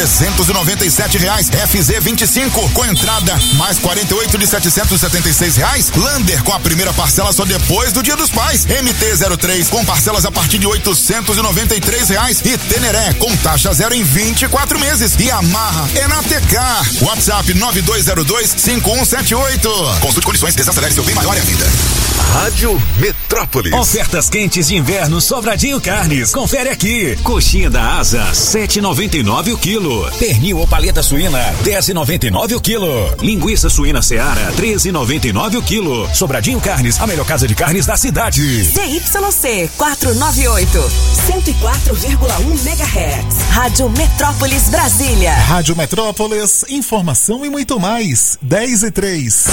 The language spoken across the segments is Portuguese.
R$397. FZ25 com entrada mais 48 de R$776. Lander com a primeira parcela só depois do Dia dos Pais. MT-03 com parcelas a partir de R$893. E Teneré com taxa zero em 24 meses. E Amarra é na Tecar. WhatsApp 9202-5178. Consulte condições, desacelere seu bem maior é a vida. Rádio Metrópolis. Ofertas quentes de inverno Sobradinho Carnes. Confere aqui. Coxinha da Asa, R$7,99 o quilo. Pernil ou paleta suína, R$10,99 o quilo. Linguiça suína Seara, R$13,99 o quilo. Sobradinho Carnes, a melhor casa de carnes da cidade. ZYC 498, 104,1 MHz. Rádio Metrópolis Brasília. Rádio Metrópolis, informação e muito mais. 10:03.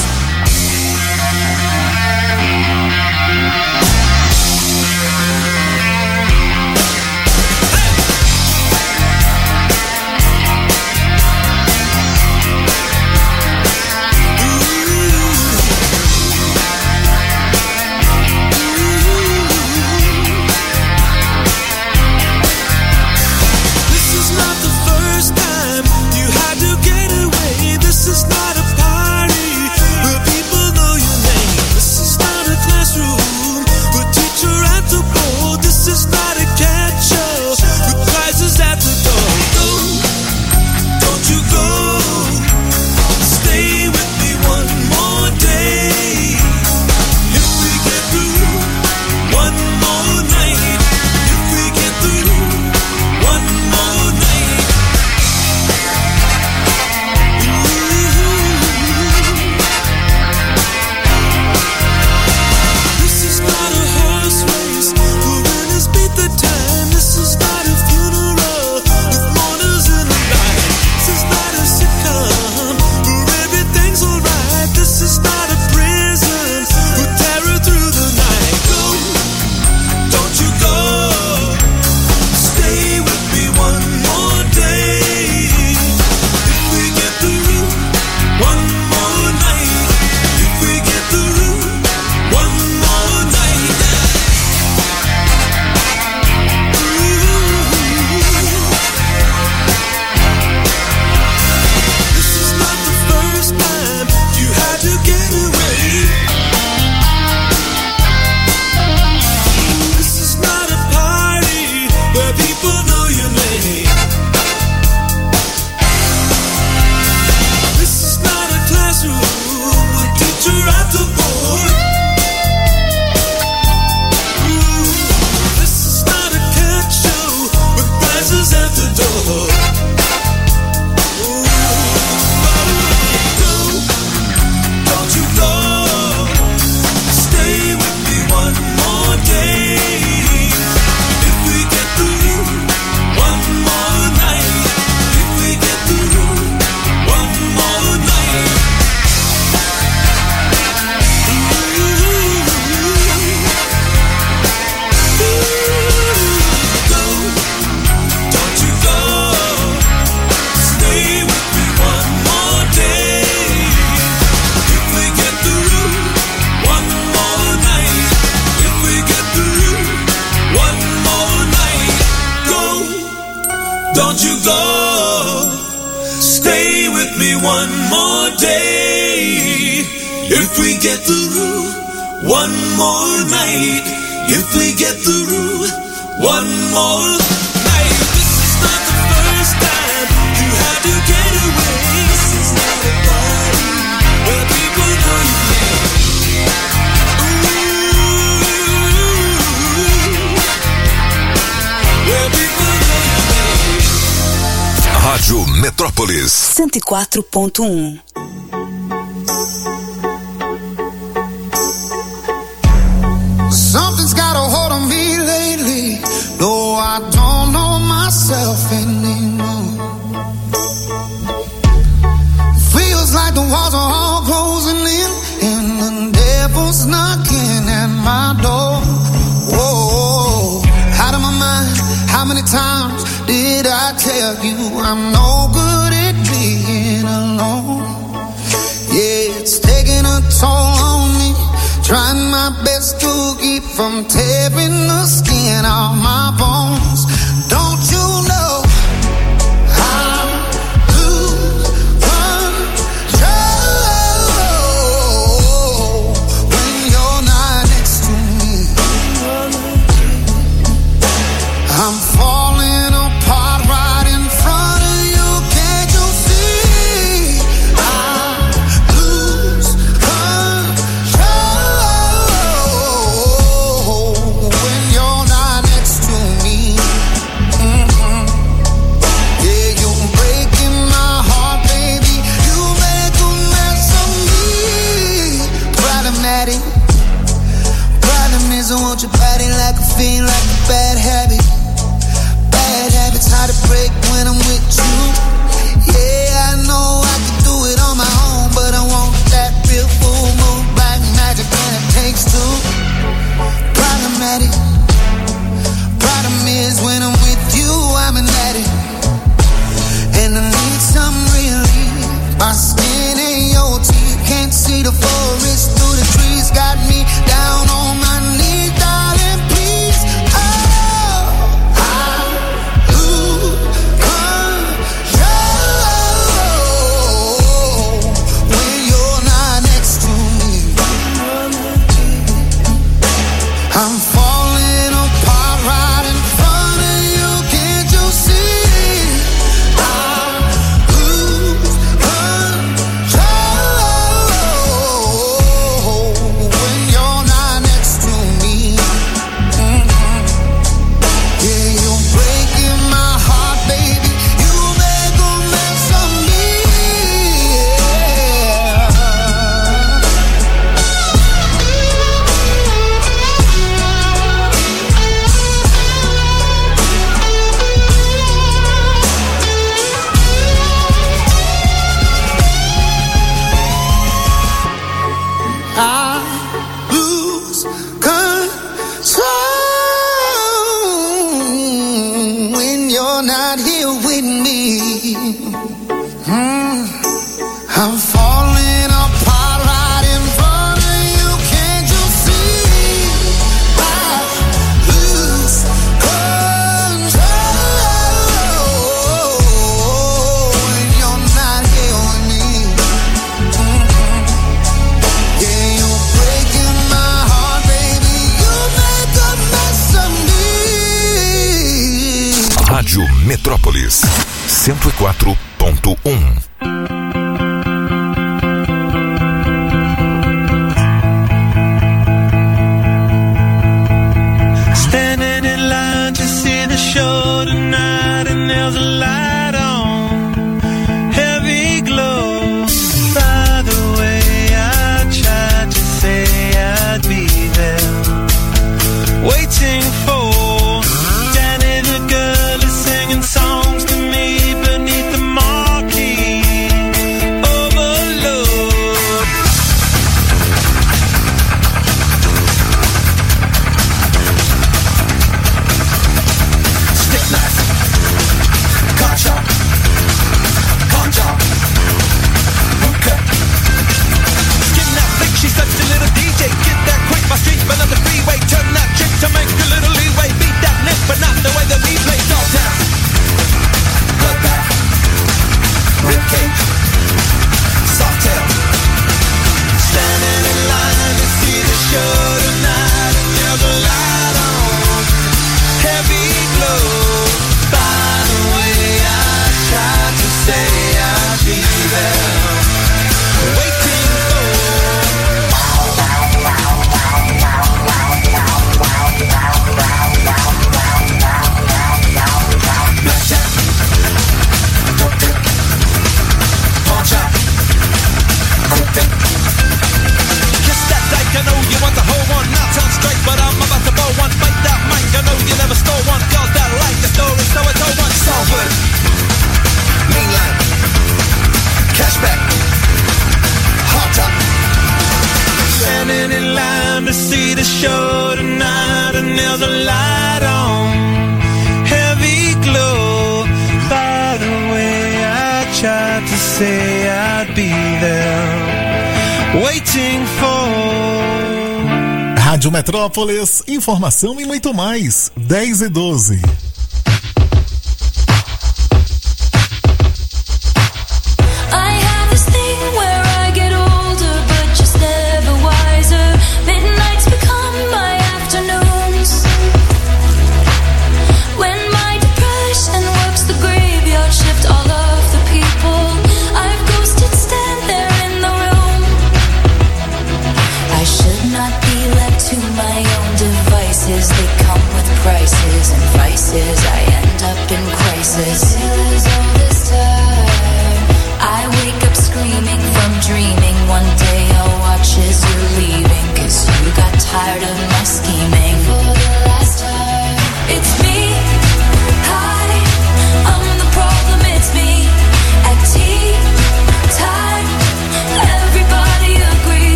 Don't you go, stay with me one more day. If we get through one more night, if we get through one more night. This is not the first time you had to get away. This is not a party where people know your name. Where people know your name. Rádio Metrópolis 104.1. Something's got a hold on me lately, though I don't know myself anymore. Feels like the walls are all closing in, and the devil's knocking at my door. Whoa, out of my mind, how many times did I tell you I'm no good at being alone? Yeah, it's taking a toll on me, trying my best to keep from tearing the skin off my bones. Don't you know I'm I'm falling apart right in front of you. Can't you see? I lose control when you're not here with me. Yeah, you're breaking my heart, baby. You make a mess of me. Rádio Metrópolis 104.1. Standing in line to see the show tonight, and there's a light on, heavy glow. By the way, I tried to say I'd be there, waiting for Danny the girl is singing songs to me beneath the marquee. Overload. Stick knife, cut chop, pawn job, hookah. Skin that flick, she's such a little DJ. Get that quick, my street, but on the freeway. Turn that chick to make a little leeway. Beat that nip, but not the way that we play. Dogtown, bloodbath, ribcage, softail. Standing in line to see the show tonight, and there's a light on, heavy glow. By the way, I tried to say I'd be there, waiting for. Blackjack, hookah, pawn chop, hookah. Kiss that dyke, I know you want the whole one. Not on straight, but I'm about to blow one. Bite that mic, I know you never stole one. Girls that like the story, so I told one. Salford, mainline, cashback, hot top. Standing in line to see the show tonight, and there's a light on, heavy glow. By the way, I tried to say I'd be there, waiting for. Rádio Metrópolis, informação e muito mais. 10:12. I have this thing where I get older, but just never wiser. Midnights become my afternoons. When my depression works the graveyard shift, all of the people I've ghosted stand there in the room. I should not be left to my own devices. They come with prices and vices.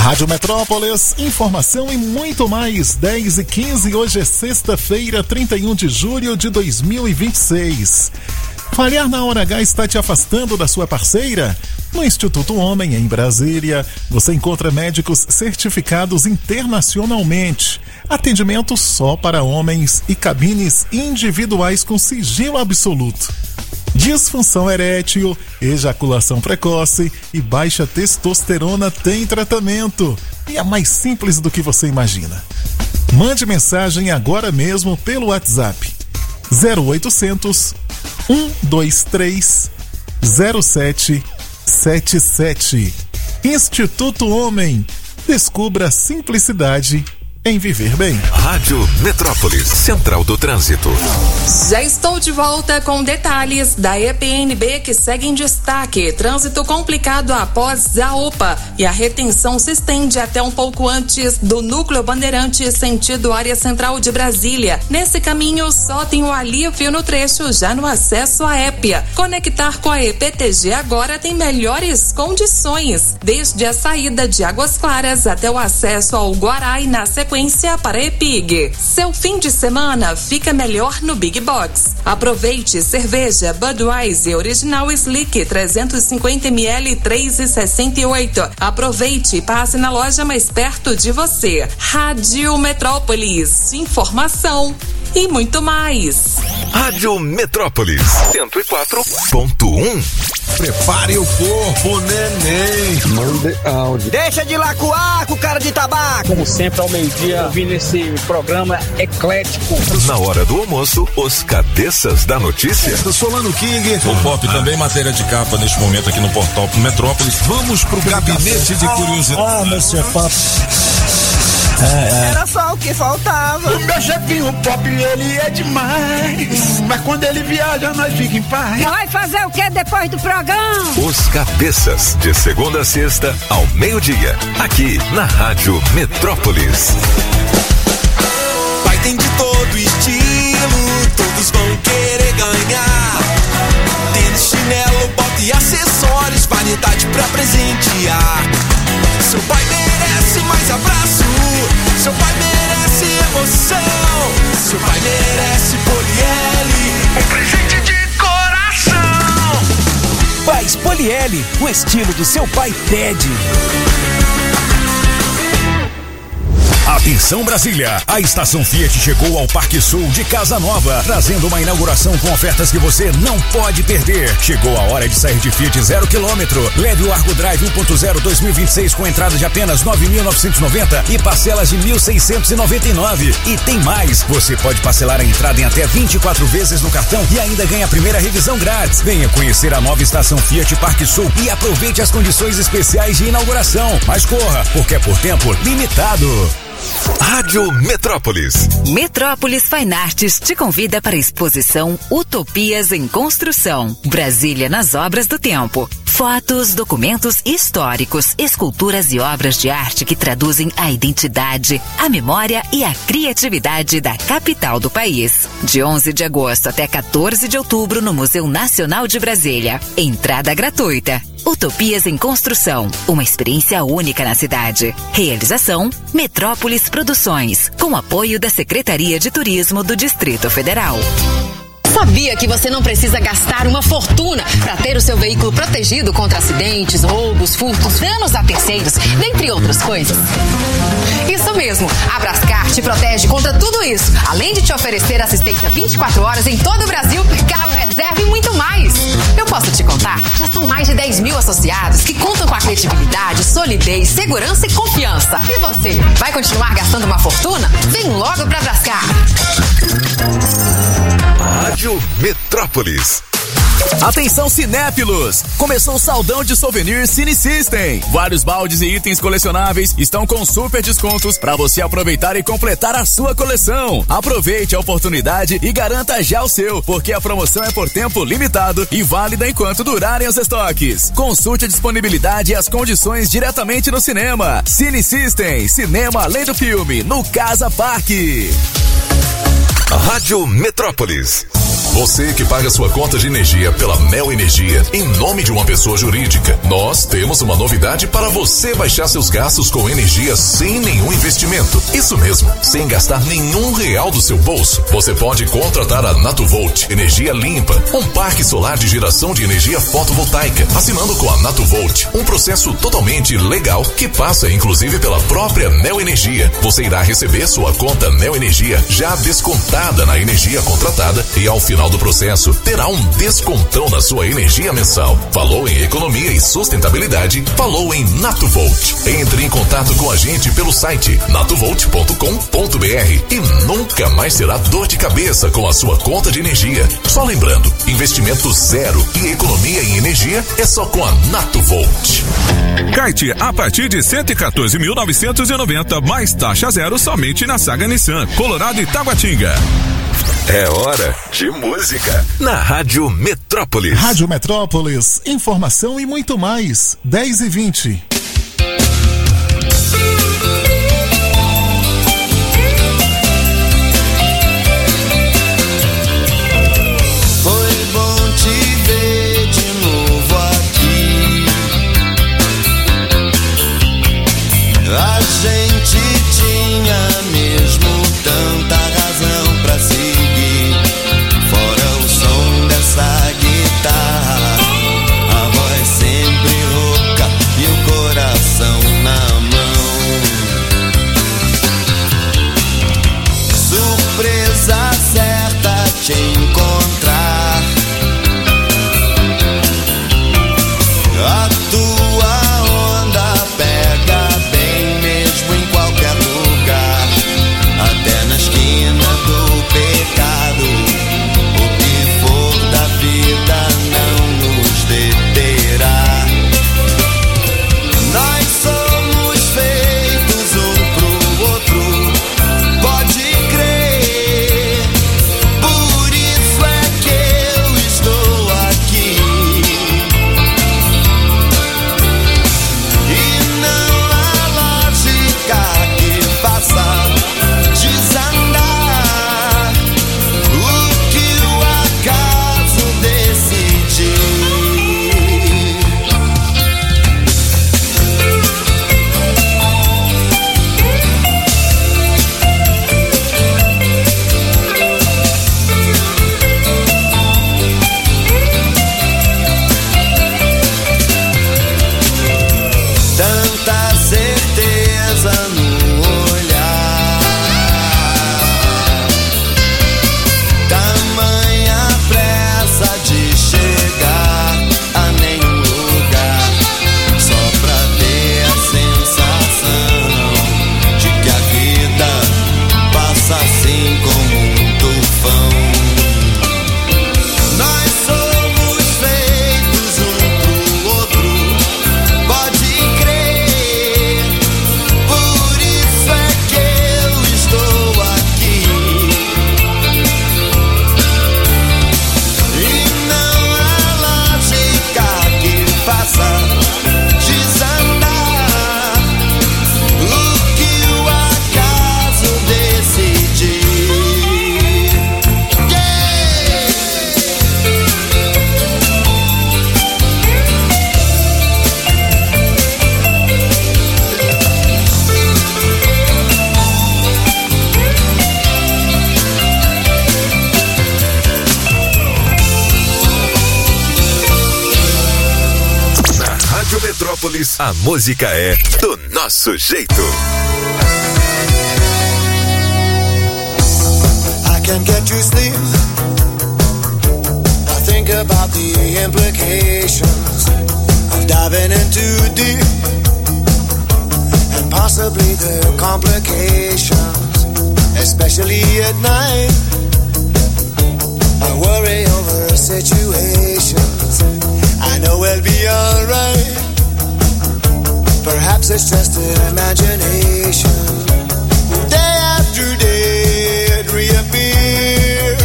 Rádio Metrópolis, informação e muito mais. 10h15, hoje é sexta-feira, 31 de julho de 2026. Falhar na hora H está te afastando da sua parceira? No Instituto Homem, em Brasília, você encontra médicos certificados internacionalmente, atendimento só para homens e cabines individuais com sigilo absoluto. Disfunção erétil, ejaculação precoce e baixa testosterona tem tratamento. E é mais simples do que você imagina. Mande mensagem agora mesmo pelo WhatsApp 0800 123 0777. Instituto Homem. Descubra a simplicidade em viver bem. Rádio Metrópolis, Central do Trânsito. Já estou de volta com detalhes da EPNB que segue em destaque. Trânsito complicado após a OPA e a retenção se estende até um pouco antes do Núcleo Bandeirante, sentido área central de Brasília. Nesse caminho só tem o alívio no trecho já no acesso à Épia. Conectar com a EPTG agora tem melhores condições, desde a saída de Águas Claras até o acesso ao Guará e na sequência para EPIG. Seu fim de semana fica melhor no Big Box. Aproveite cerveja Budweiser Original Slick 350ml 3,68. Aproveite e passe na loja mais perto de você. Rádio Metrópolis, informação e muito mais. Rádio Metrópolis 104.1. Prepare o corpo, neném. Mande áudio. Deixa de lacuar com cara de tabaco. Como sempre, ao meio-dia, ouvindo esse programa eclético. Na hora do almoço, os cabeças da notícia. Eu sou Lano King. O Pop também matéria de capa neste momento aqui no portal Metrópolis. Vamos pro gabinete de curiosidade. Mr. Pop. Era só o que faltava. O meu chefinho Pop, ele é demais. Mas quando ele viaja, nós fica em paz. Vai fazer o que depois do programa? Os cabeças, de segunda a sexta, ao meio-dia. Aqui na Rádio Metrópolis. Vai, tem de todo estilo, todos vão querer ganhar. Tênis, chinelo, bota e acessórios, variedade pra presentear. Seu pai merece mais abraço, seu pai merece emoção, seu pai merece Poliele, um presente de coração. Pais Poliele, o estilo do seu pai pede. Atenção Brasília, a estação Fiat chegou ao Parque Sul de Casa Nova, trazendo uma inauguração com ofertas que você não pode perder. Chegou a hora de sair de Fiat 0 km. Leve o Argo Drive 1.0 2026 com entrada de apenas 9.990 e parcelas de 1.699. E tem mais, você pode parcelar a entrada em até 24 vezes no cartão e ainda ganha a primeira revisão grátis. Venha conhecer a nova estação Fiat Parque Sul e aproveite as condições especiais de inauguração. Mas corra, porque é por tempo limitado. Rádio Metrópolis. Metrópolis Fine Arts te convida para a exposição Utopias em Construção, Brasília nas Obras do Tempo. Fotos, documentos históricos, esculturas e obras de arte que traduzem a identidade, a memória e a criatividade da capital do país. De 11 de agosto até 14 de outubro no Museu Nacional de Brasília. Entrada gratuita. Utopias em Construção, uma experiência única na cidade. Realização Metrópolis Produções, com apoio da Secretaria de Turismo do Distrito Federal. Sabia que você não precisa gastar uma fortuna para ter o seu veículo protegido contra acidentes, roubos, furtos, danos a terceiros, dentre outras coisas? Isso mesmo, a Brascar te protege contra tudo isso, além de te oferecer assistência 24 horas em todo o Brasil, carro reserva e muito mais. Eu posso te contar? Já são mais de 10 mil associados que contam com a credibilidade, solidez, segurança e confiança. E você, vai continuar gastando uma fortuna? Vem logo pra Brascar. Rádio Metrópolis. Atenção cinéfilos! Começou o saldão de souvenirs Cine System. Vários baldes e itens colecionáveis estão com super descontos para você aproveitar e completar a sua coleção. Aproveite a oportunidade e garanta já o seu, porque a promoção é por tempo limitado e válida enquanto durarem os estoques. Consulte a disponibilidade e as condições diretamente no cinema. Cine System, cinema além do filme, no Casa Parque. Rádio Metrópolis. Você que paga sua conta de energia pela Mel Energia em nome de uma pessoa jurídica, nós temos uma novidade para você baixar seus gastos com energia sem nenhum investimento. Isso mesmo, sem gastar nenhum real do seu bolso. Você pode contratar a Natuvolt, energia limpa, um parque solar de geração de energia fotovoltaica, assinando com a Natuvolt, um processo totalmente legal que passa inclusive pela própria Mel Energia. Você irá receber sua conta Mel Energia já descontada na energia contratada e ao final do processo terá um descontão na sua energia mensal. Falou em economia e sustentabilidade, falou em Natuvolt. Entre em contato com a gente pelo site natuvolt.com.br e nunca mais terá dor de cabeça com a sua conta de energia. Só lembrando, investimento zero e economia em energia é só com a Natuvolt. Kite a partir de 114.990 mais taxa zero somente na Saga Nissan, Colorado e Taguatinga. É hora de música na Rádio Metrópolis. Rádio Metrópolis, informação e muito mais. 10h20. Foi bom te ver de novo aqui. A gente tinha mesmo tanta razão pra seguir. Fora o som dessa guitarra, a voz sempre rouca e o coração na mão. Surpresa certa te encontrar. A tua onda pega bem mesmo em qualquer lugar, até na esquina do pecado. O que for da vida não nos deterá. Nós somos feitos um pro outro, pode crer. Por isso é que eu estou aqui. E não há lógica que faça desandar o que o acaso decidir. Tanta certeza no olhar, tamanha pressa de chegar a nenhum lugar, só pra ter a sensação de que a vida passa assim como um tufão. Nós somos feitos um pro outro, pode crer. Por isso é que eu estou aqui. E não há lógica que faça desandar o que o acaso decidir. Na Rádio Metrópolis, a música é do nosso jeito. I can't get to sleep. I think about the implications of diving in too deep, and possibly the complications, especially at night. I worry over situations I know we'll be alright. Perhaps it's just an imagination. Day after day it reappears.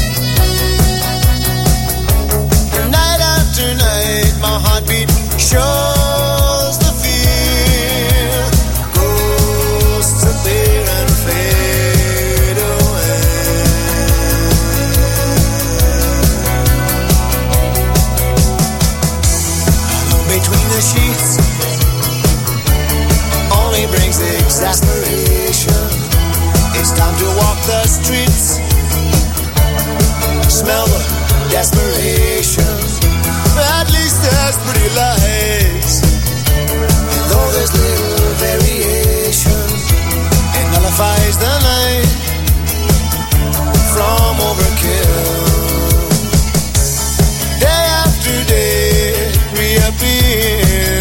Night after night my heartbeat shows the fear. Ghosts appear and fade away. smell the desperation. At least there's pretty lights. And though there's little variation, it nullifies the night from overkill. Day after day reappear.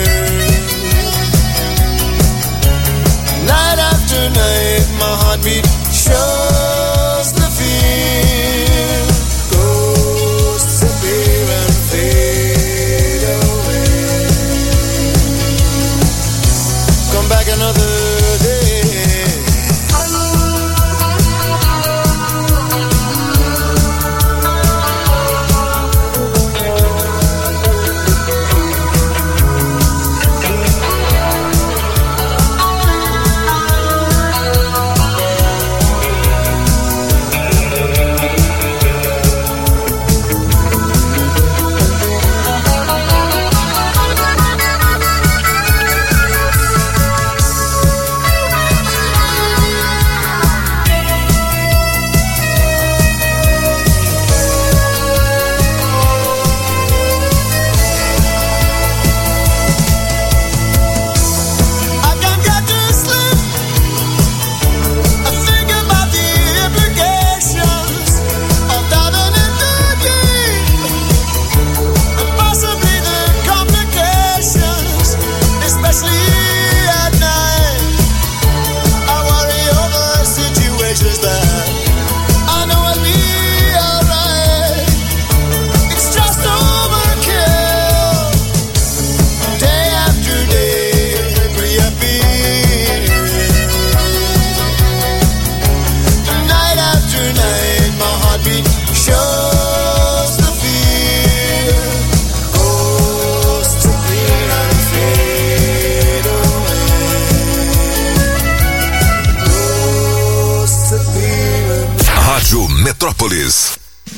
Night after night my heartbeat shows the fear. Ghosts appear and fade away. Come back another day. Metrópolis.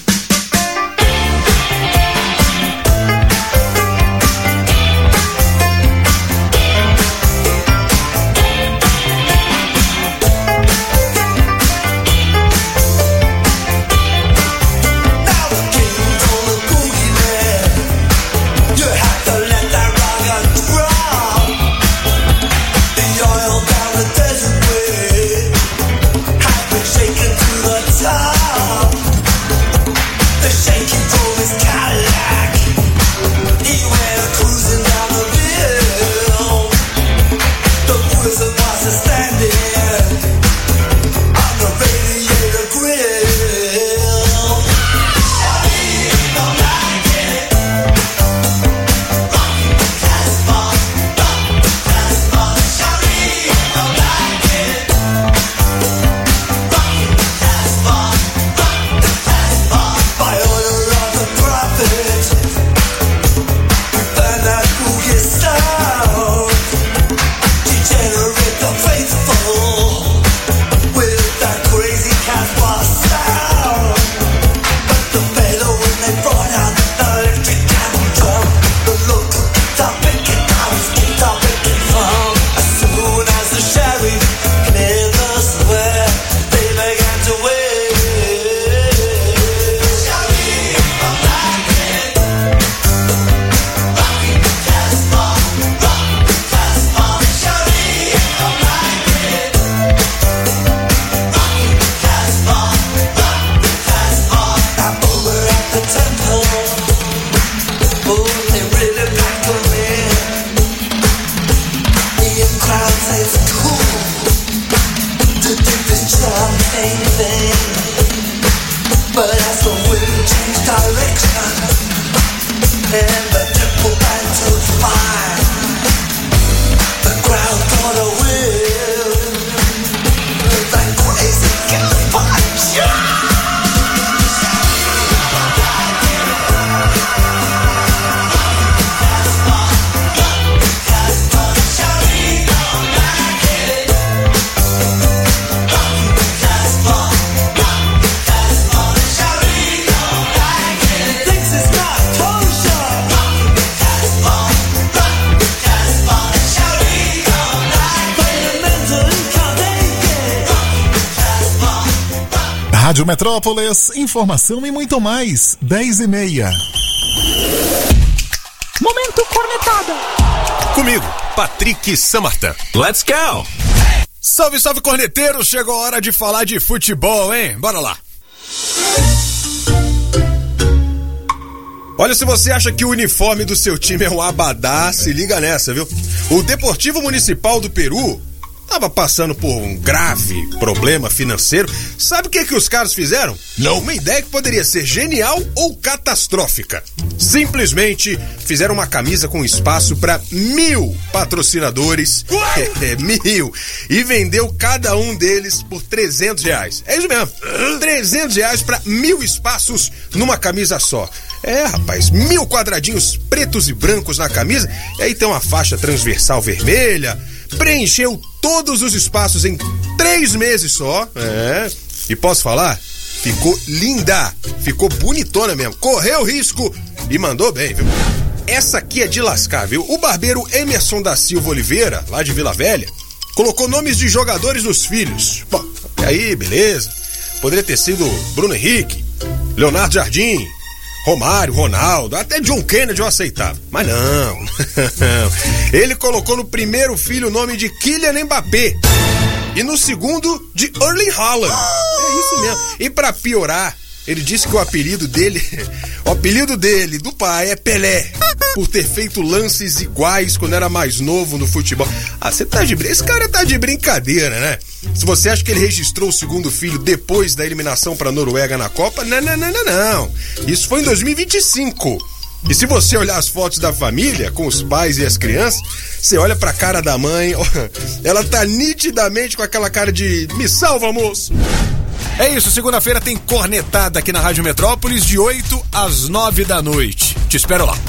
Shaken to the top. Rádio Metrópolis, informação e muito mais, 10h30. Momento cornetada. Comigo, Patrick Samartan. Let's go! Salve, salve, corneteiro! Chegou a hora de falar de futebol, hein? Bora lá! Olha, se você acha que o uniforme do seu time é um abadá, se liga nessa, viu? O Deportivo Municipal do Peru tava passando por um grave problema financeiro. Sabe o que os caras fizeram? Não. Uma ideia que poderia ser genial ou catastrófica. Simplesmente fizeram uma camisa com espaço para 1.000 patrocinadores. 1.000. E vendeu cada um deles por R$300. É isso mesmo. R$300 para 1.000 espaços numa camisa só. É, rapaz, 1.000 quadradinhos pretos e brancos na camisa. E aí tem uma faixa transversal vermelha. Preencheu todos os espaços em 3 meses só. É. E posso falar? Ficou linda. Ficou bonitona mesmo. Correu risco e mandou bem, viu? Essa aqui é de lascar, viu? O barbeiro Emerson da Silva Oliveira, lá de Vila Velha, colocou nomes de jogadores nos filhos. Bom, aí, beleza. Poderia ter sido Bruno Henrique, Leonardo Jardim, Romário, Ronaldo, até John Kennedy eu aceitava. Mas não. Ele colocou no primeiro filho o nome de Kylian Mbappé e no segundo de Erling Haaland. É isso mesmo. E pra piorar, ele disse que o apelido dele, do pai, é Pelé, por ter feito lances iguais quando era mais novo no futebol. Ah, você tá de brincadeira? Esse cara tá de brincadeira, né? Se você acha que ele registrou o segundo filho depois da eliminação pra Noruega na Copa, não. Isso foi em 2025. E se você olhar as fotos da família, com os pais e as crianças, você olha pra cara da mãe, ela tá nitidamente com aquela cara de me salva, moço. É isso, segunda-feira tem cornetada aqui na Rádio Metrópolis, de 8 às 9 da noite. Te espero lá.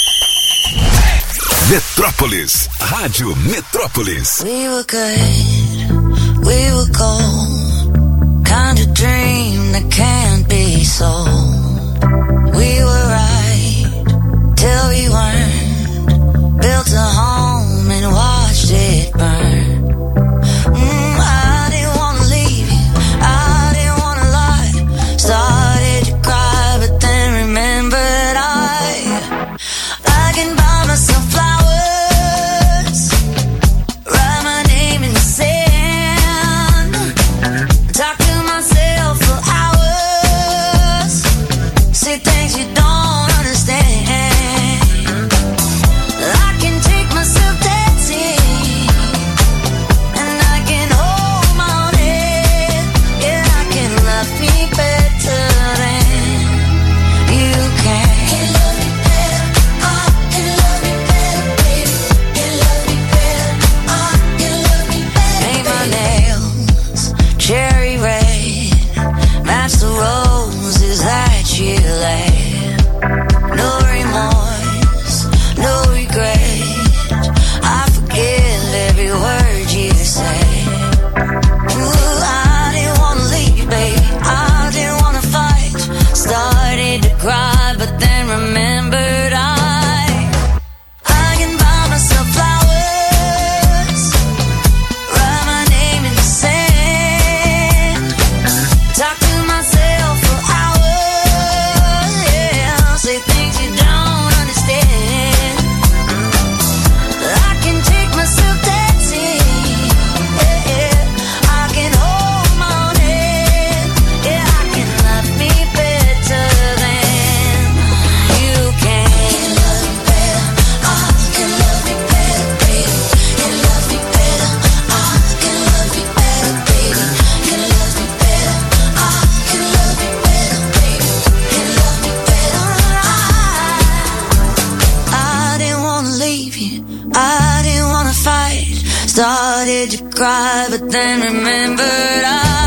Metrópolis, Rádio Metrópolis. We were good, we were gold, kind of dream that can't be sold. We were right, till we weren't, built a home and watched it burn. I didn't wanna leave you, I didn't wanna lie, started to cry but then remembered I can buy myself flowers, write my name in the sand, talk to myself for hours, say things you don't understand. I can take myself dancing, and I can hold my own head. Yeah, I can love me better than you can. Can love me better, can love me better, baby. Can love me better, can love me better. Paint my nails cherry red, match the roses that you laid. No remorse, no regret, I forgive every word you say. Ooh, I didn't wanna leave, baby, I didn't wanna fight, started to cry but then remembered I can buy myself flowers, write my name in the sand, talk to myself for hours, yeah, say things you don't understand. I can take myself dancing, yeah, I can hold my own head, yeah, I can love me better than you can. Can love me better, can love me better, baby. Can love me better, can love me better, baby. Can love me better, can love me better, baby. Can love me better. I didn't wanna leave you, I didn't wanna fight, started to cry but then remembered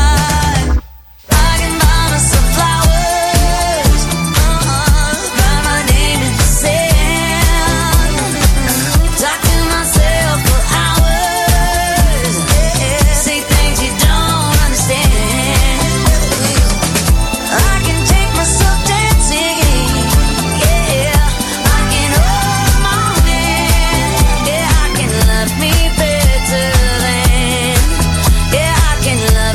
I can buy myself flowers, write my name in the sand, talk to myself for hours, yeah, say things you don't understand. I can take myself dancing, yeah, I can hold my own hand, yeah, I can love me better than, yeah, I can love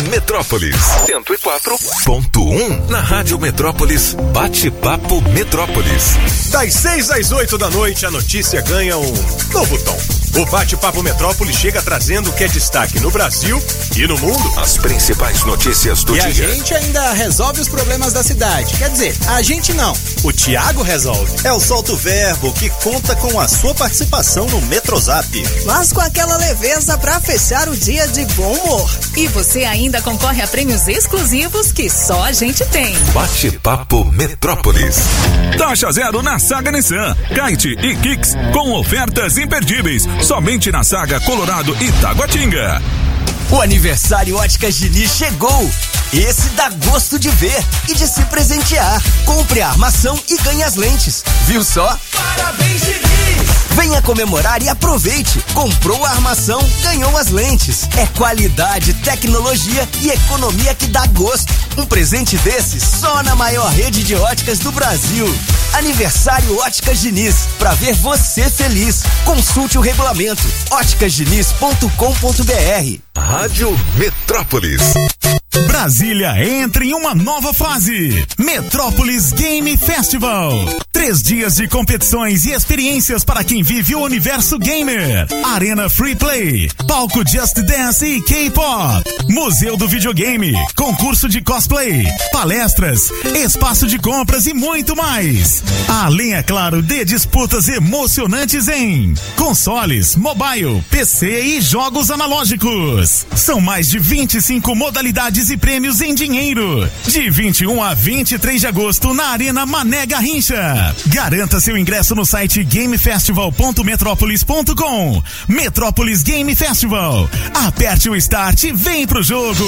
Metrópolis 104.1. Na Rádio Metrópolis, Bate-Papo Metrópolis. Das 6 às 8 da noite, a notícia ganha um novo tom. O Bate-Papo Metrópolis chega trazendo o que é destaque no Brasil e no mundo. As principais notícias do dia. E a gente ainda resolve os problemas da cidade. Quer dizer, a gente não. O Thiago resolve. É o Solto Verbo que conta com a sua participação no Metrozap. Mas com aquela leveza pra fechar o dia de bom humor. E você ainda concorre a prêmios exclusivos que só a gente tem. Bate-Papo Metrópolis. Taxa zero na Saga Nissan, Kite e Kicks com ofertas imperdíveis. Somente na Saga Colorado e Taguatinga. O aniversário Óticas Diniz chegou. Esse dá gosto de ver e de se presentear. Compre a armação e ganhe as lentes. Viu só? Parabéns, Diniz! Venha comemorar e aproveite. Comprou a armação, ganhou as lentes. É qualidade, tecnologia e economia que dá gosto. Um presente desse só na maior rede de óticas do Brasil. Aniversário Óticas Diniz. Pra ver você feliz. Consulte o regulamento. óticasdiniz.com.br. Rádio Metrópolis. Brasília entra em uma nova fase. Metrópolis Game Festival. 3 dias de competições e experiências para quem vive o universo gamer. Arena Free Play, palco Just Dance e K-Pop, museu do videogame, concurso de cosplay, palestras, espaço de compras e muito mais. Além, é claro, de disputas emocionantes em consoles, mobile, PC e jogos analógicos. São mais de 25 modalidades e prêmios em dinheiro. De 21 a 23 de agosto na Arena Mané Garrincha. Garanta seu ingresso no site gamefestival.metropolis.com. Metrópolis Game Festival. Aperte o start e vem pro jogo.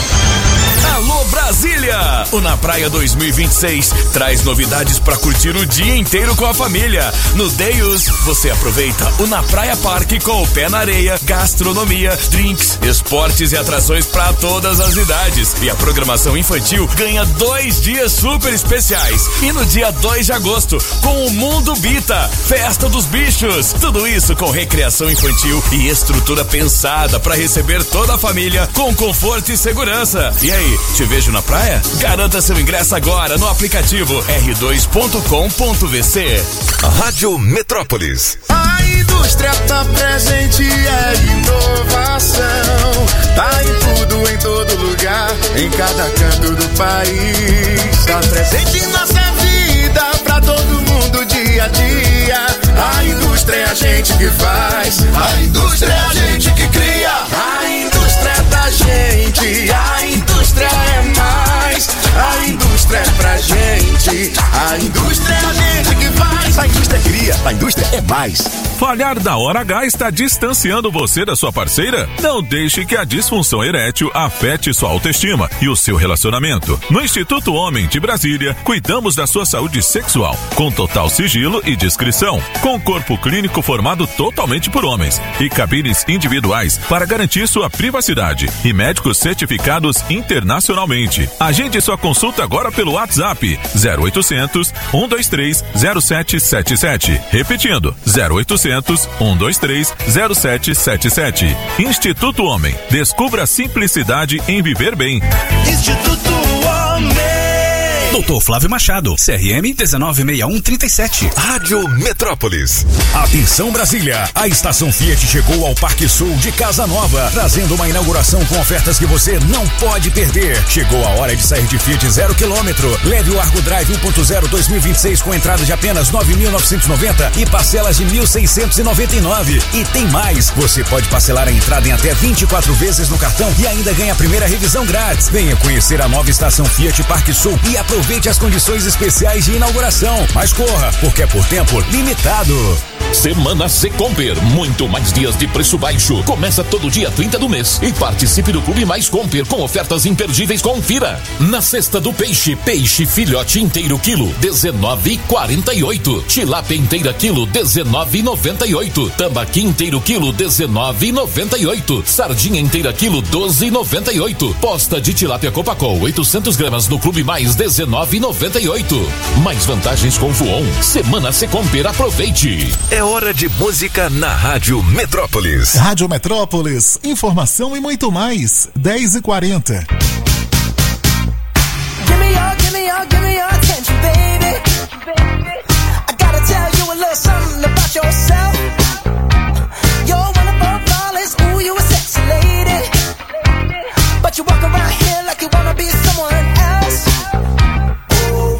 Alô Brasília! O Na Praia 2026 traz novidades para curtir o dia inteiro com a família. No Deus, você aproveita o Na Praia Parque com o pé na areia, gastronomia, drinks, esportes e atrações para todas as idades. E a programação infantil ganha 2 dias super especiais. E no dia 2 de agosto, com o Mundo Bita, Festa dos Bichos. Tudo isso com recreação infantil e estrutura pensada para receber toda a família com conforto e segurança. E aí, te vejo na praia? Garanta seu ingresso agora no aplicativo r2.com.vc. Rádio Metrópolis. A indústria tá presente, é inovação. Tá em tudo, em todo lugar, em cada canto do país. Tá presente em nossa vida, pra todo mundo dia a dia. A indústria é a gente que faz, a indústria é a gente que cria. A indústria é da gente, a indústria é mais. A indústria é pra gente, a indústria é a gente que faz. A indústria cria, a indústria é mais. Falhar da hora H está distanciando você da sua parceira? Não deixe que a disfunção erétil afete sua autoestima e o seu relacionamento. No Instituto Homem de Brasília, cuidamos da sua saúde sexual, com total sigilo e discrição, com corpo clínico formado totalmente por homens e cabines individuais para garantir sua privacidade e médicos certificados internacionalmente. Agende sua consulta agora pelo WhatsApp 0800 123 0777. Repetindo, 0800 123 0777. Instituto Homem. Descubra a simplicidade em viver bem. Instituto Homem. Doutor Flávio Machado, CRM 196137. Rádio Metrópolis. Atenção Brasília, a estação Fiat chegou ao Parque Sul de Casa Nova, trazendo uma inauguração com ofertas que você não pode perder. Chegou a hora de sair de Fiat 0 km. Leve o Argo Drive 1.0 2026 com entrada de apenas 9.990 e parcelas de 1.699. E tem mais, você pode parcelar a entrada em até 24 vezes no cartão e ainda ganha a primeira revisão grátis. Venha conhecer a nova estação Fiat Parque Sul e aproveite as condições especiais de inauguração. Mas corra, porque é por tempo limitado. Semana Secomper, muito mais dias de preço baixo. Começa todo dia 30 do mês e participe do Clube Mais Comper com ofertas imperdíveis. Confira. Na cesta do peixe, peixe filhote inteiro quilo, 19,48. Tilápia inteira quilo, 19,98. Tambaqui inteiro quilo, 19,98. Sardinha inteira quilo, 12,98. Posta de tilápia Copacol, 800 gramas no Clube Mais, 19,98. Mais vantagens com Voon. Semana Secomper, aproveite. É hora de música na Rádio Metrópolis. Rádio Metrópolis, informação e muito mais. 10h40. Give me your attention, baby. I gotta tell you a little something about yourself. You're one of our flawless, ooh, you a sexy lady. But you walk around here like you wanna be someone else. Ooh,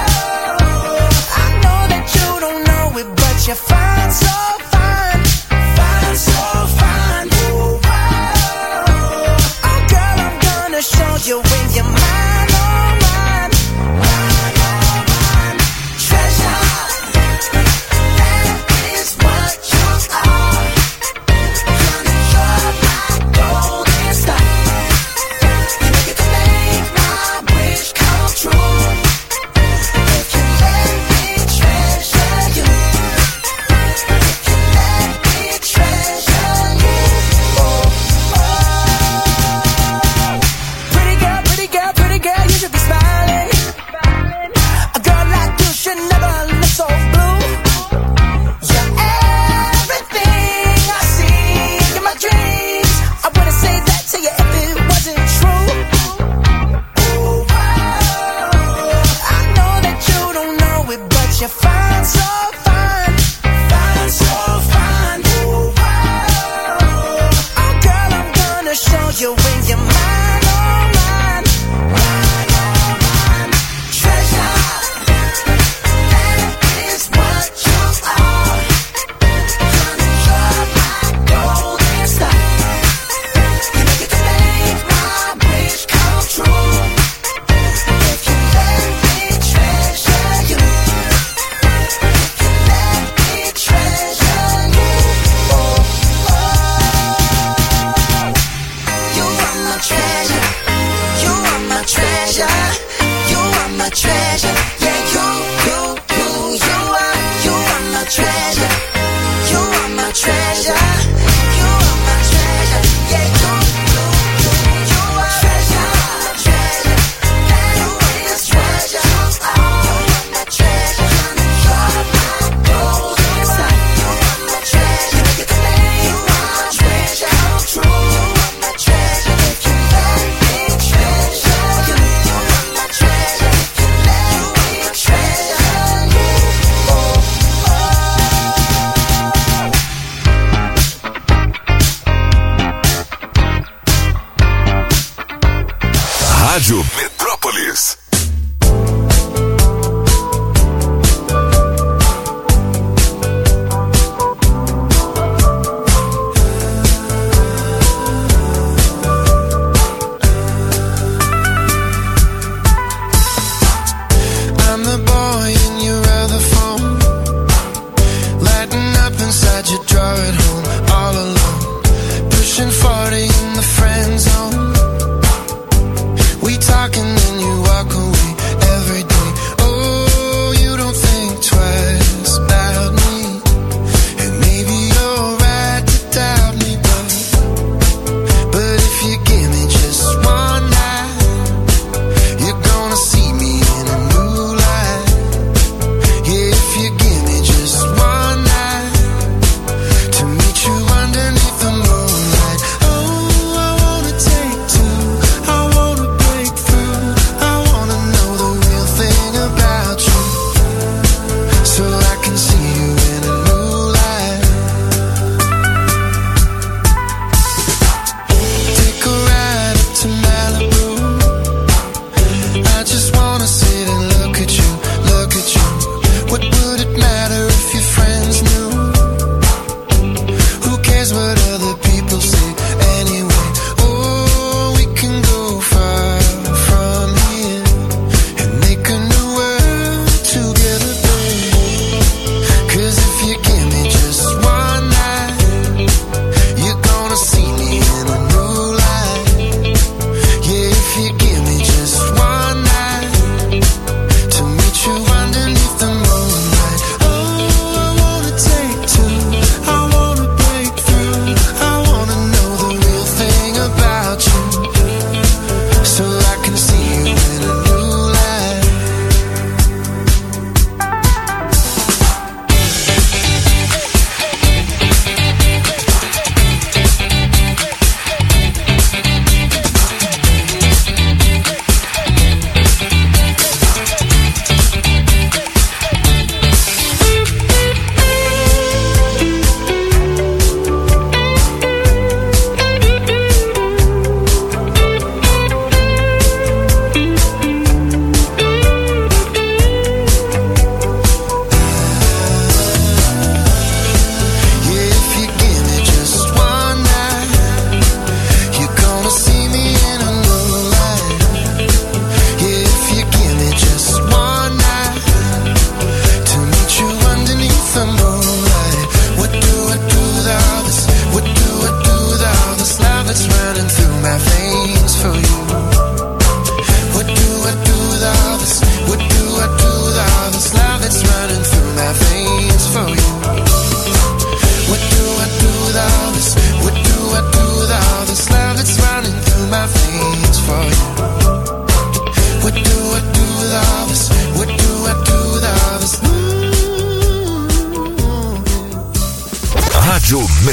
I know that you don't know it, but you're fine, so fine, fine, so fine. Ooh, oh girl, I'm gonna show you when you're mine. Rádio Metrópolis. Through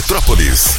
Metrópolis.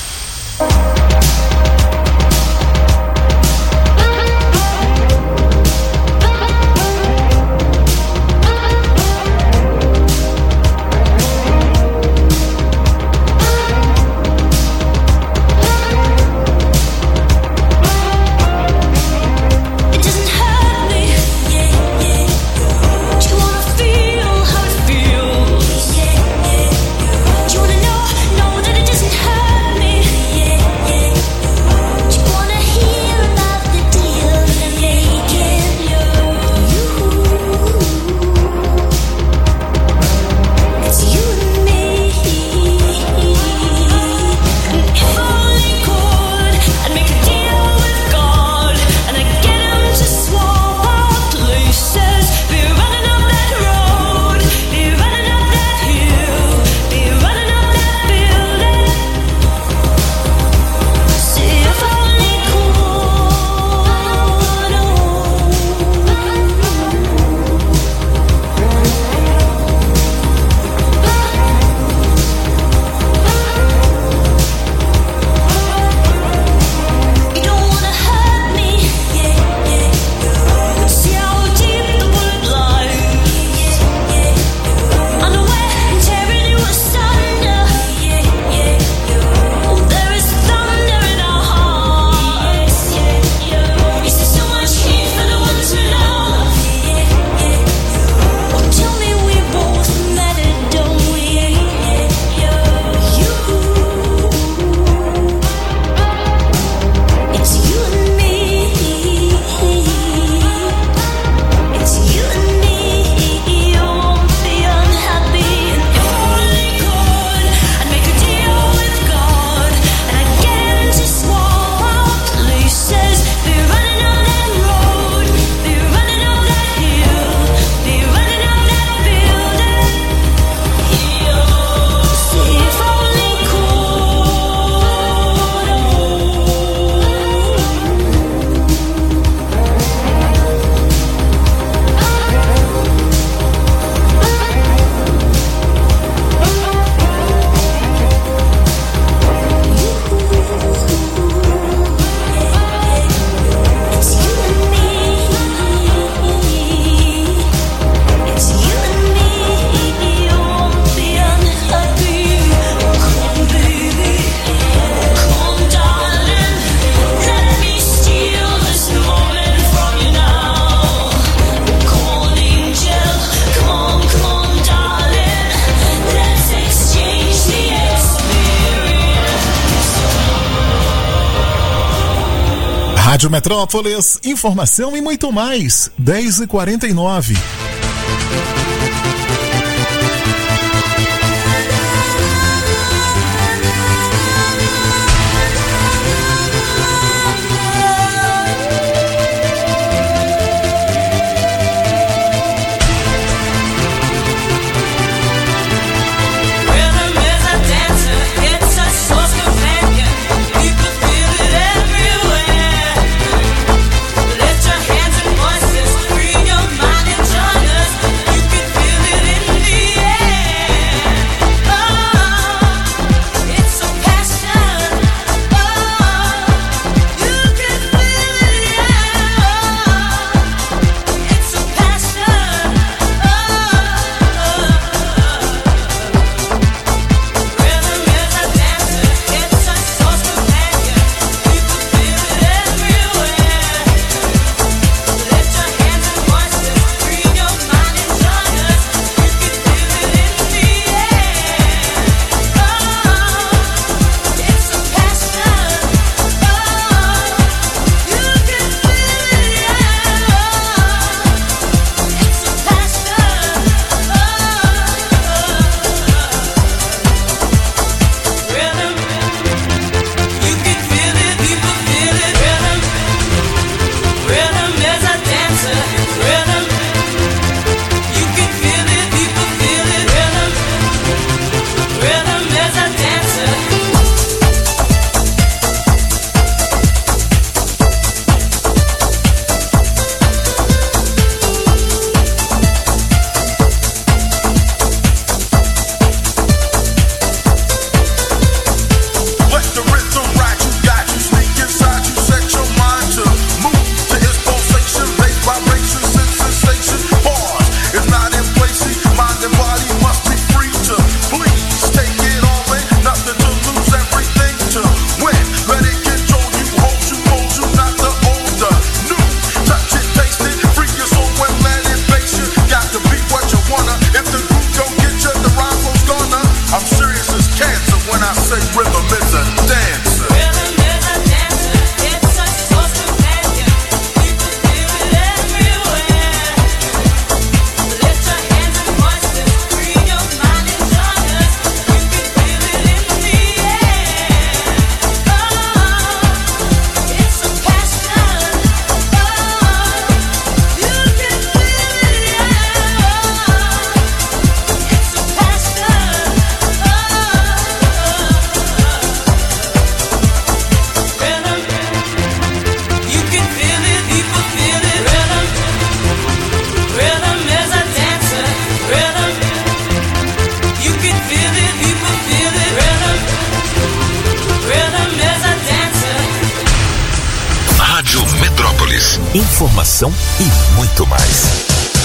Rádio Metrópolis, informação e muito mais. 10h49. Let your hands and voices free your mind and join us. You can feel it informação e muito mais.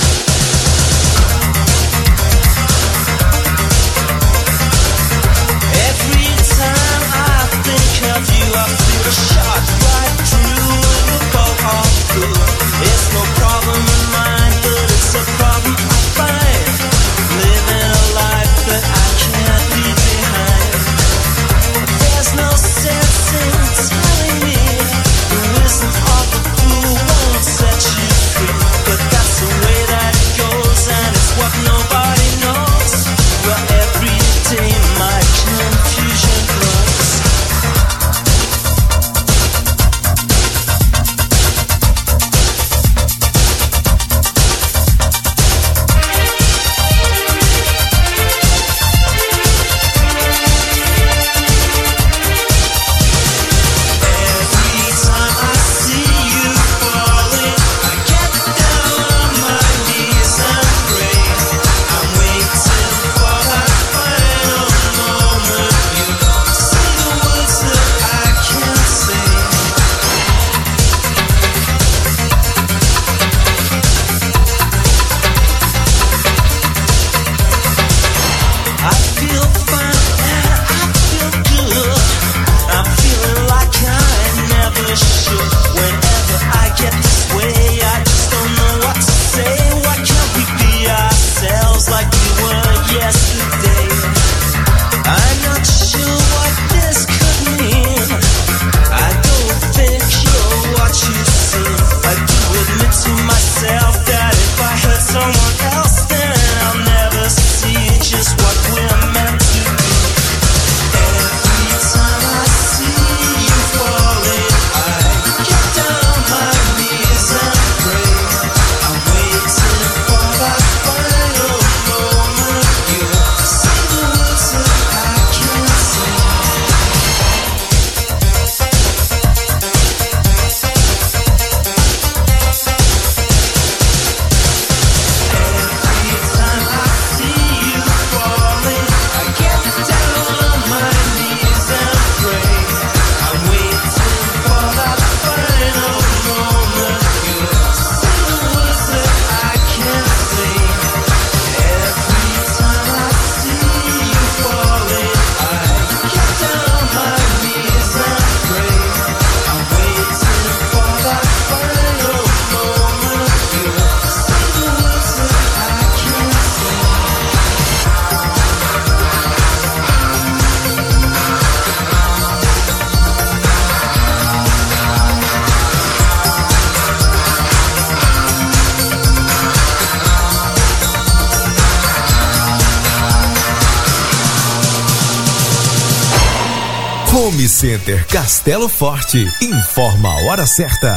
Home Center Castelo Forte informa a hora certa.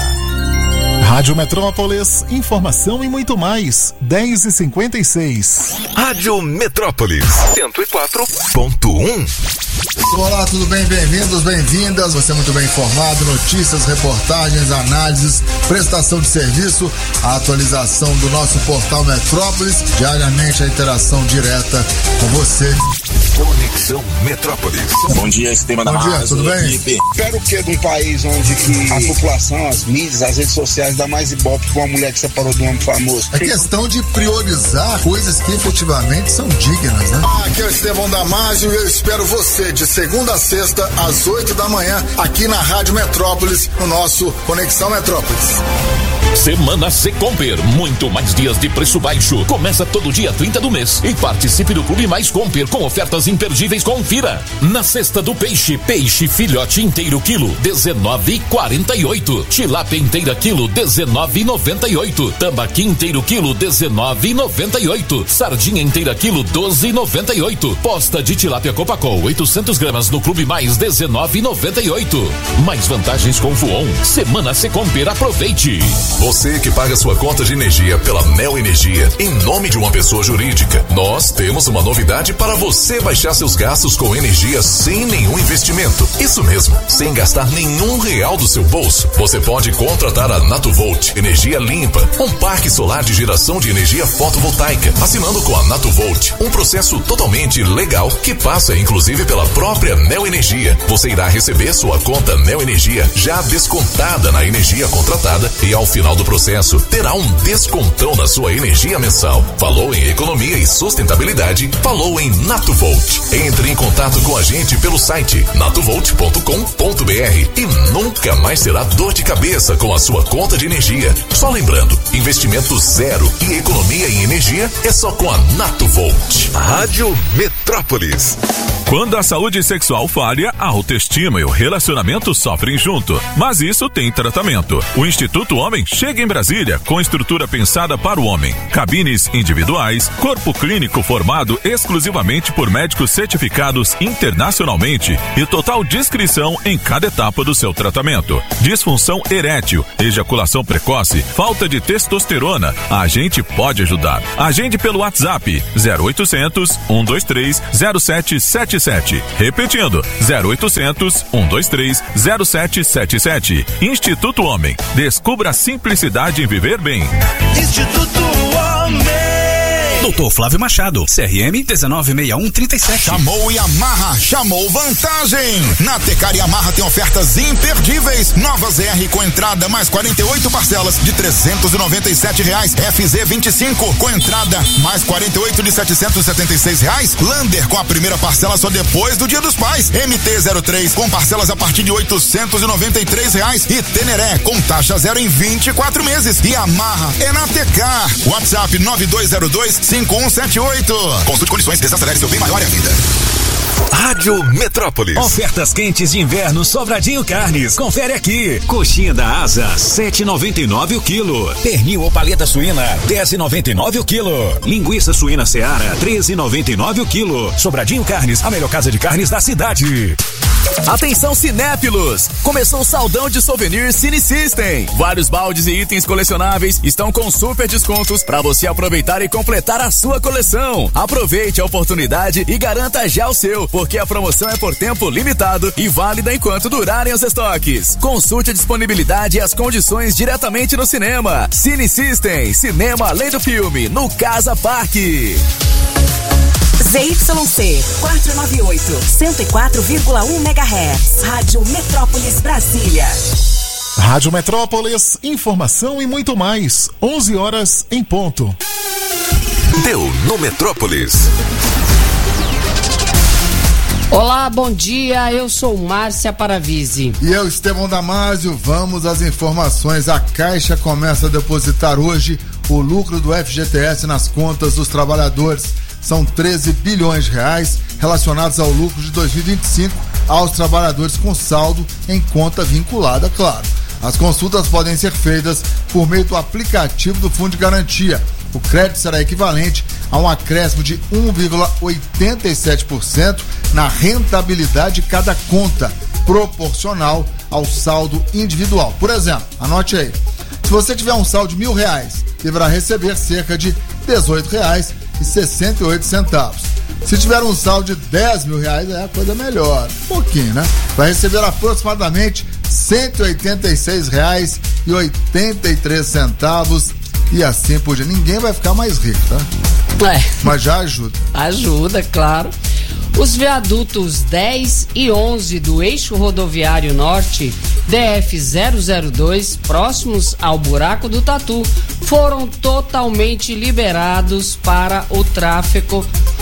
Rádio Metrópolis, informação e muito mais. 10h56. Rádio Metrópolis 104.1. Olá, tudo bem? Bem-vindos, bem-vindas. Você é muito bem informado. Notícias, reportagens, análises, prestação de serviço, a atualização do nosso portal Metrópolis. Diariamente a interação direta com você. Conexão Metrópolis. Bom dia, esse tema da Bom dia, tudo bem? Equipe. Espero que de um país onde que a população, as mídias, as redes sociais dá mais ibope pra uma mulher que separou de um homem famoso. É questão de priorizar coisas que efetivamente são dignas, né? Aqui é o Estevão Damasio e eu espero você de segunda a sexta às 8 da manhã aqui na Rádio Metrópolis, no nosso Conexão Metrópolis. Semana Secomper, muito mais dias de preço baixo. Começa todo dia 30 do mês e participe do Clube Mais Comper com ofertas imperdíveis. Confira. Na cesta do peixe, peixe filhote inteiro quilo, R$19,48. Tilápia inteira quilo, R$19,98. Tambaqui inteiro quilo, R$19,98. Sardinha inteira quilo, R$12,98. Posta de tilápia Copacol, 800 gramas no Clube Mais, R$19,98. Mais vantagens com Voon. Semana Secomper, aproveite. Você que paga sua conta de energia pela Neo Energia em nome de uma pessoa jurídica, nós temos uma novidade para você baixar seus gastos com energia sem nenhum investimento. Isso mesmo, sem gastar nenhum real do seu bolso. Você pode contratar a Natuvolt, energia limpa, um parque solar de geração de energia fotovoltaica, assinando com a Natuvolt, um processo totalmente legal que passa inclusive pela própria Neo Energia. Você irá receber sua conta Neo Energia já descontada na energia contratada e ao final do processo, terá um descontão na sua energia mensal. Falou em economia e sustentabilidade? Falou em Natuvolt. Entre em contato com a gente pelo site natuvolt.com.br e nunca mais terá dor de cabeça com a sua conta de energia. Só lembrando, investimento zero e economia em energia é só com a Natuvolt. Rádio Metrópolis. Quando a saúde sexual falha, a autoestima e o relacionamento sofrem junto. Mas isso tem tratamento. O Instituto Homem chega em Brasília com estrutura pensada para o homem. Cabines individuais, corpo clínico formado exclusivamente por médicos certificados internacionalmente e total discrição em cada etapa do seu tratamento. Disfunção erétil, ejaculação precoce, falta de testosterona. A gente pode ajudar. Agende pelo WhatsApp 0800 123 0777. Repetindo, 0800 123 0777. Instituto Homem. Descubra a simplicidade em viver bem. Instituto Homem. Dr. Flávio Machado, CRM 196137. Chamou Yamaha, chamou vantagem. Na Tecar Yamaha tem ofertas imperdíveis. Nova ZR com entrada mais 48 parcelas de R$397. FZ25 com entrada mais 48 de R$776. Lander com a primeira parcela só depois do Dia dos Pais. MT-03 com parcelas a partir de R$893. E Teneré com taxa zero em 24 meses. Yamaha é na Tecar. WhatsApp 9202-5178. Consulte condições, desacelere seu bem maior é a vida. Rádio Metrópolis. Ofertas quentes de inverno Sobradinho Carnes. Confere aqui. Coxinha da Asa, 7,99 o quilo. Pernil ou paleta suína, 10,99 o quilo. Linguiça suína Seara, 13,99 o quilo. Sobradinho Carnes, a melhor casa de carnes da cidade. Atenção cinéfilos! Começou o saldão de souvenir Cine System. Vários baldes e itens colecionáveis estão com super descontos para você aproveitar e completar a sua coleção. Aproveite a oportunidade e garanta já o seu, porque a promoção é por tempo limitado e válida enquanto durarem os estoques. Consulte a disponibilidade e as condições diretamente no cinema. Cine System, cinema além do filme, no Casa Parque. ZYC 498, 104,1 MHz. Rádio Metrópolis Brasília. Rádio Metrópolis, informação e muito mais. 11 horas em ponto. Deu no Metrópolis. Olá, bom dia, eu sou Márcia Paravise. E eu, Estevão Damásio, vamos às informações. A Caixa começa a depositar hoje o lucro do FGTS nas contas dos trabalhadores. São 13 bilhões de reais relacionados ao lucro de 2025 aos trabalhadores com saldo em conta vinculada, claro. As consultas podem ser feitas por meio do aplicativo do Fundo de Garantia. O crédito será equivalente a um acréscimo de 1,87% na rentabilidade de cada conta, proporcional ao saldo individual. Por exemplo, anote aí, se você tiver um saldo de R$1.000, deverá receber cerca de R$18,68. Se tiver um saldo de R$10.000, é a coisa melhor, um pouquinho, né? Vai receber aproximadamente R$186,83 e assim por diante. Ninguém vai ficar mais rico, tá? Mas já ajuda. Ajuda, claro. Os viadutos 10 e 11 do eixo rodoviário norte, DF-002, próximos ao Buraco do Tatu, foram totalmente liberados para o tráfego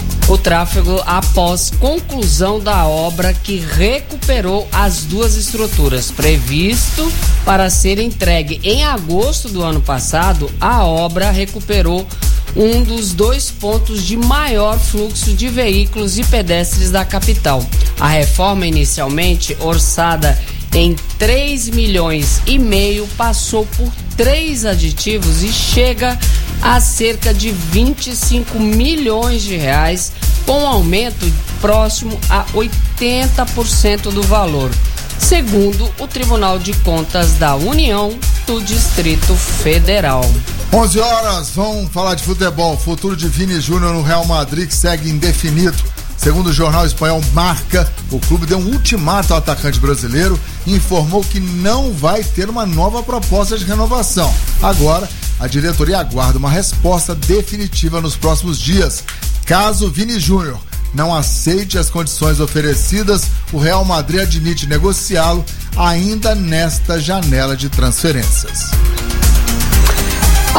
após conclusão da obra que recuperou as duas estruturas. Previsto para ser entregue em agosto do ano passado, a obra recuperou um dos dois pontos de maior fluxo de veículos e pedestres da capital. A reforma, inicialmente orçada em 3,5 milhões, passou por 3 aditivos e chega a cerca de 25 milhões de reais, com um aumento próximo a 80% do valor, segundo o Tribunal de Contas da União do Distrito Federal. 11 horas, vamos falar de futebol. O futuro de Vini Júnior no Real Madrid que segue indefinido. Segundo o jornal espanhol Marca, o clube deu um ultimato ao atacante brasileiro e informou que não vai ter uma nova proposta de renovação. Agora, a diretoria aguarda uma resposta definitiva nos próximos dias. Caso Vini Júnior não aceite as condições oferecidas, o Real Madrid admite negociá-lo ainda nesta janela de transferências.